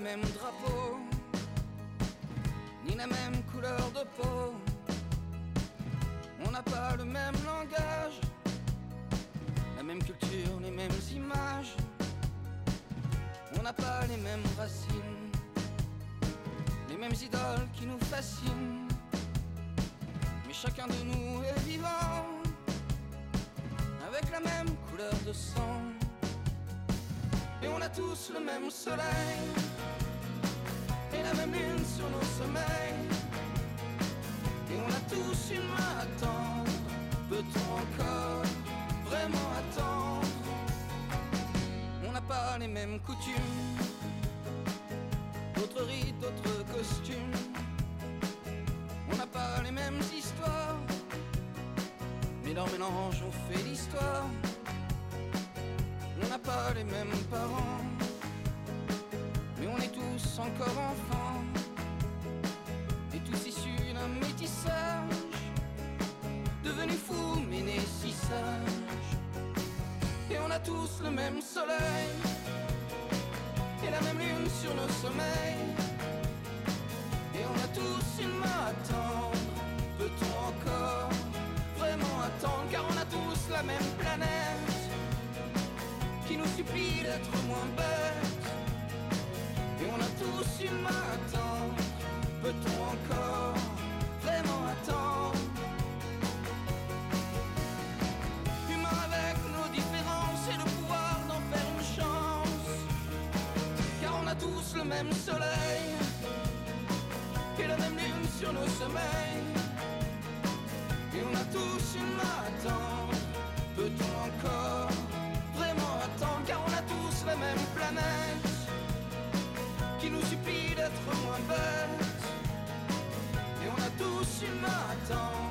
même drapeau, ni la même couleur de peau. On n'a pas le même langage, la même culture, les mêmes images. On n'a pas les mêmes racines, les mêmes idoles qui nous fascinent. Mais chacun de nous est vivant, avec la même couleur de sang. Et on a tous le même soleil, et la même lune sur nos sommeils. Et on a tous une main à tendre. Peut-on encore vraiment attendre? On n'a pas les mêmes coutumes, d'autres rites, d'autres costumes. On n'a pas les mêmes histoires, mais leur mélange ont fait l'histoire. On n'a pas les mêmes parents, mais on est tous encore enfants, et tous issus d'un métissage, devenus fous mais nés si sages. Et on a tous le même soleil, et la même lune sur nos sommeils. Et on a tous une main à tendre. Peut-on encore vraiment attendre? Car on a tous la même planète qui nous supplie d'être moins bêtes. Et on a tous une main à tendre. Peut-on encore vraiment attendre? Humains avec nos différences et le pouvoir d'en faire une chance. Car on a tous le même soleil et la même lune sur nos sommeils. Et on a tous une main à tendre. Peut-on encore vraiment attendre? Car on a tous la même planète qui nous supplie d'être moins bêtes. Et on a tous une main à tendre.